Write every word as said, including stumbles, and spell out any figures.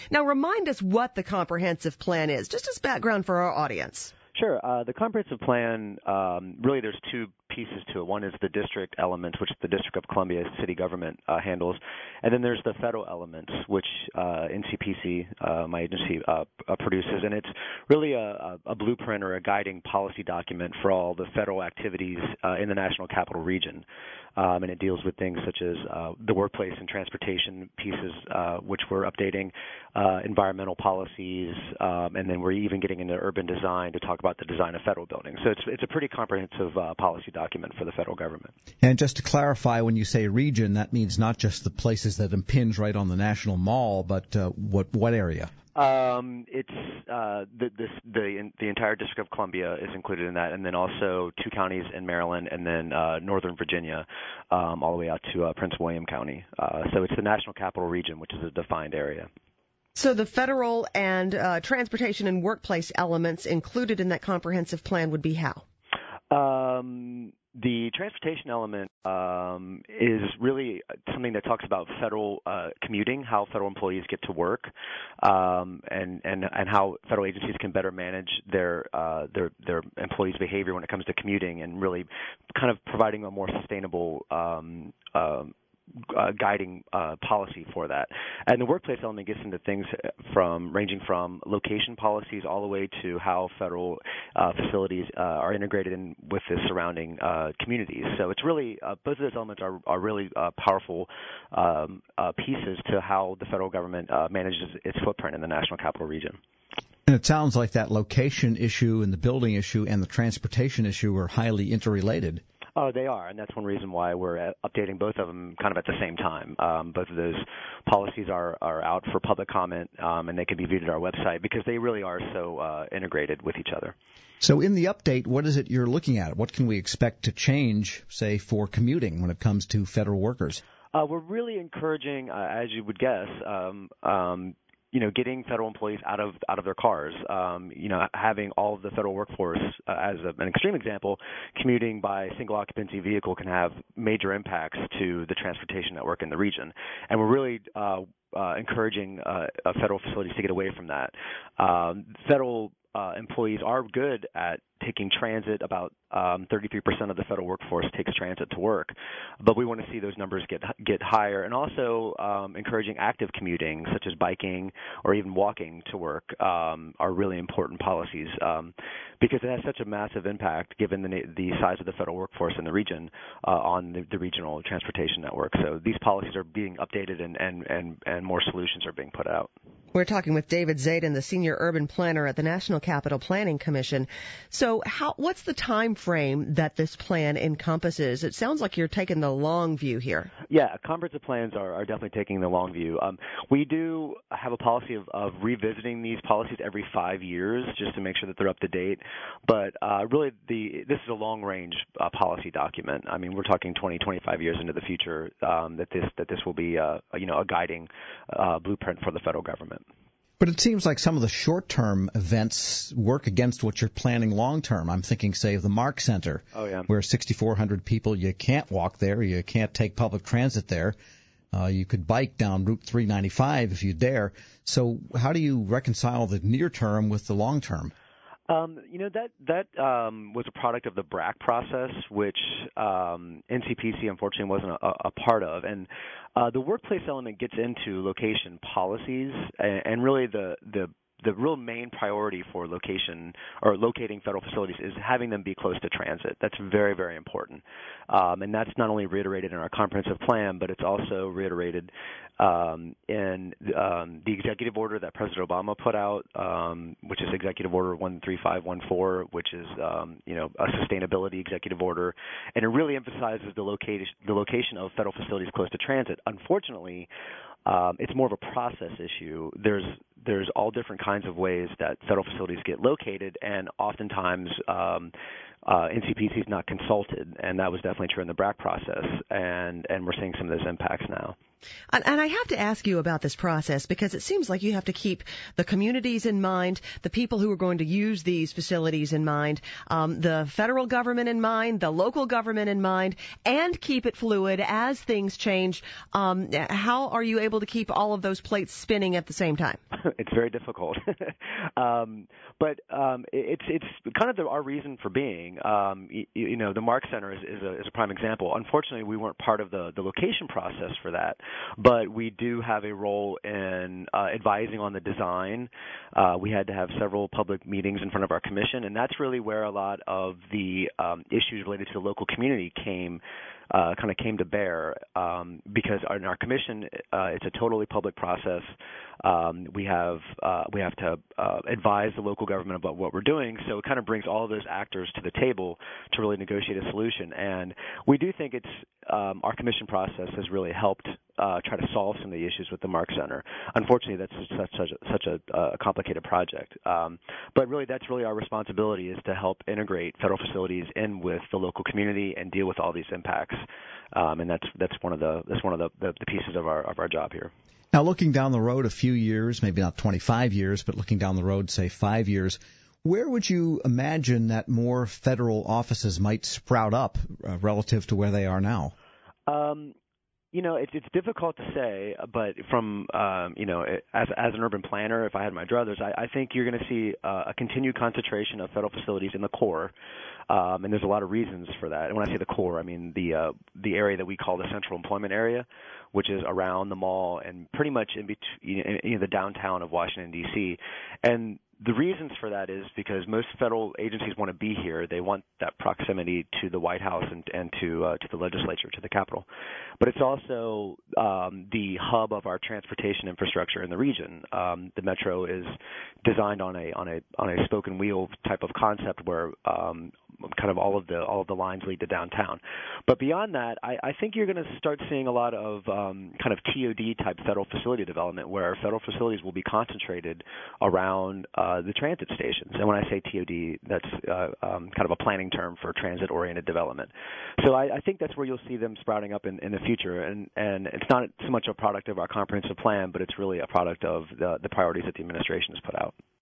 Now, remind us what the comprehensive plan is, just as background for our audience. Sure. Uh, the comprehensive plan, um, really there's two pieces to it. One is the district element, which the District of Columbia city government uh, handles, and then there's the federal element, which uh, N C P C, uh, my agency, uh, uh, produces, and it's really a, a blueprint or a guiding policy document for all the federal activities uh, in the National Capital Region. Um, and it deals with things such as uh, the workplace and transportation pieces, uh, which we're updating, uh, environmental policies, um, and then we're even getting into urban design to talk about the design of federal buildings. So it's it's a pretty comprehensive uh, policy document for the federal government. And just to clarify, when you say region, that means not just the places that impinge right on the National Mall, but uh, what what area? Um, it's uh, the, this, the the entire District of Columbia is included in that, and then also two counties in Maryland, and then uh, Northern Virginia, um, all the way out to uh, Prince William County. Uh, so it's the National Capital Region, which is a defined area. So the federal and uh, transportation and workplace elements included in that comprehensive plan would be how? Um, the transportation element um, is really something that talks about federal uh, commuting, how federal employees get to work, um, and, and and how federal agencies can better manage their uh, their their employees' behavior when it comes to commuting, and really kind of providing a more sustainable um, um, Uh, guiding uh, policy for that. And the workplace element gets into things from ranging from location policies all the way to how federal uh, facilities uh, are integrated in with the surrounding uh, communities. So it's really, uh, both of those elements are, are really uh, powerful um, uh, pieces to how the federal government uh, manages its footprint in the National Capital Region. And it sounds like that location issue and the building issue and the transportation issue are highly interrelated. Oh, they are, and that's one reason why we're updating both of them kind of at the same time. Um, both of those policies are, are out for public comment, um, and they can be viewed at our website because they really are so uh, integrated with each other. So in the update, what is it you're looking at? What can we expect to change, say, for commuting when it comes to federal workers? Uh, we're really encouraging, uh, as you would guess, um, um, you know, getting federal employees out of out of their cars. Um, you know, having all of the federal workforce, uh, as a, an extreme example, commuting by single occupancy vehicle can have major impacts to the transportation network in the region. And we're really uh, uh, encouraging uh, uh, federal facilities to get away from that. Um, federal uh, employees are good at taking transit. About um, thirty-three percent of the federal workforce takes transit to work, but we want to see those numbers get get higher, and also um, encouraging active commuting, such as biking or even walking to work, um, are really important policies um, because it has such a massive impact, given the the size of the federal workforce in the region, uh, on the, the regional transportation network. So these policies are being updated, and, and, and, and more solutions are being put out. We're talking with David Zayden, the Senior Urban Planner at the National Capital Planning Commission. So how, what's the time frame that this plan encompasses? It sounds like you're taking the long view here. Yeah, comprehensive plans are, are definitely taking the long view. Um, we do have a policy of, of revisiting these policies every five years just to make sure that they're up to date. But uh, really, the this is a long-range uh, policy document. I mean, we're talking twenty, twenty-five years into the future um, that this that this will be uh, you know a guiding uh, blueprint for the federal government. But it seems like some of the short-term events work against what you're planning long-term. I'm thinking, say, of the Mark Center, oh, yeah. where sixty-four hundred people, you can't walk there, you can't take public transit there. Uh, you could bike down Route three ninety-five if you dare. So how do you reconcile the near-term with the long-term? Um, you know, that that um, was a product of the B R A C process, which um, N C P C unfortunately wasn't a, a part of. And uh, the workplace element gets into location policies, and, and really the, the the real main priority for location or locating federal facilities is having them be close to transit. That's very, very important. Um, and that's not only reiterated in our comprehensive plan, but it's also reiterated um, in um, the executive order that President Obama put out, um, which is Executive Order one three five one four, which is, um, you know, a sustainability executive order. And it really emphasizes the location, the location of federal facilities close to transit. Unfortunately, Um, it's more of a process issue. There's there's all different kinds of ways that federal facilities get located, and oftentimes um, uh, N C P C is not consulted, and that was definitely true in the B R A C process, and and we're seeing some of those impacts now. And, and I have to ask you about this process because it seems like you have to keep the communities in mind, the people who are going to use these facilities in mind, um, the federal government in mind, the local government in mind, and keep it fluid as things change. Um, how are you able to keep all of those plates spinning at the same time? It's very difficult, um, but um, it's it's kind of the, our reason for being. Um, you, you know, the Mark Center is, is, a, is a prime example. Unfortunately, we weren't part of the, the location process for that, but we do have a role in uh, advising on the design. Uh, we had to have several public meetings in front of our commission, and that's really where a lot of the um, issues related to the local community came. Uh, kind of came to bear um, because in our commission, uh, it's a totally public process. Um, we have uh, we have to uh, advise the local government about what we're doing, so it kind of brings all of those actors to the table to really negotiate a solution. And we do think it's um, our commission process has really helped uh, try to solve some of the issues with the Mark Center. Unfortunately, that's such such a, such a, a complicated project. Um, but really, that's really our responsibility is to help integrate federal facilities in with the local community and deal with all these impacts. Um, and that's that's one of the that's one of the, the, the pieces of our of our job here. Now, looking down the road a few years, maybe not twenty-five years, but looking down the road, say five years, where would you imagine that more federal offices might sprout up uh, relative to where they are now? Um, You know, it's it's difficult to say, but from um, you know, as as an urban planner, if I had my druthers, I, I think you're going to see uh, a continued concentration of federal facilities in the core, um, and there's a lot of reasons for that. And when I say the core, I mean the uh, the area that we call the central employment area, which is around the mall and pretty much in between, you know, the downtown of Washington D C. And the reasons for that is because most federal agencies want to be here. They want that proximity to the White House and, and to uh, to the legislature, to the Capitol. But it's also um, the hub of our transportation infrastructure in the region. Um, the metro is designed on a on a on a spoke and wheel type of concept where um, kind of all of the all of the lines lead to downtown. But beyond that, I, I think you're going to start seeing a lot of um, kind of T O D type federal facility development, where federal facilities will be concentrated around uh, the transit stations. And when I say T O D, that's uh, um, kind of a planning term for transit-oriented development. So I, I think that's where you'll see them sprouting up in, in the future. And, and it's not so much a product of our comprehensive plan, but it's really a product of the, the priorities that the administration has put out.